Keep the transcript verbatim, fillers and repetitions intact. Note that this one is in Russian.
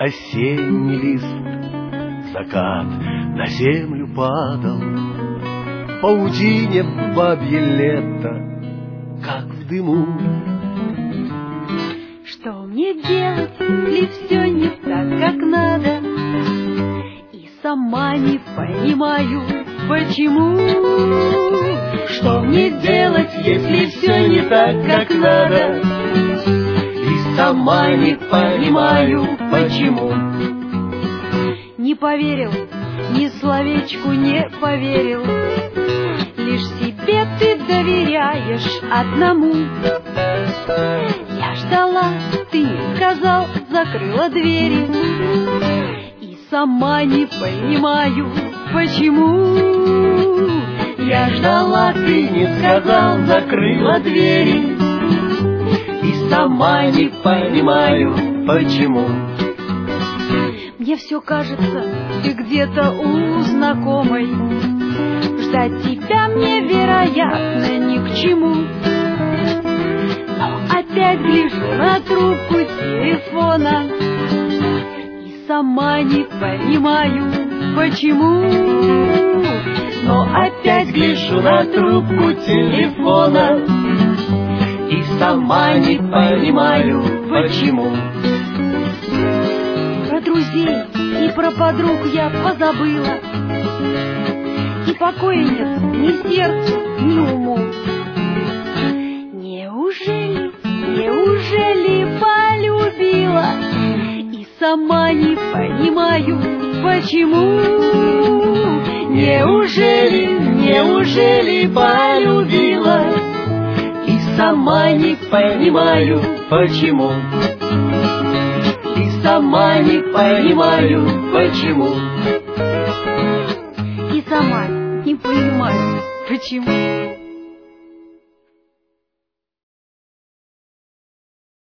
осенний лист, закат на землю падал, паутине бабье лето, как в дыму. Что мне делать, если все не так, как надо? И сама не понимаю, почему. Что мне делать, если все не так, как надо? И сама не понимаю, почему. Не поверил, ни словечку не поверил, лишь себе ты доверяешь одному. Я ждала, ты не сказал, закрыла двери, и сама не понимаю, почему. Я ждала, ты не сказал, закрыла двери, и сама не понимаю, почему. Мне все кажется, ты где-то у знакомой, ждать тебя мне, вероятно, ни к чему. Но опять гляжу на трубку телефона и сама не понимаю, почему. Но опять гляжу на трубку телефона и сама не понимаю, почему. Про друзей и про подруг я позабыла, и покоя нет ни сердцу, ни уму. Неужели, неужели полюбила, и сама не понимаю, почему. Неужели, неужели полюбила, и сама не понимаю, почему. И сама не понимаю, почему. И сама не понимаю, почему.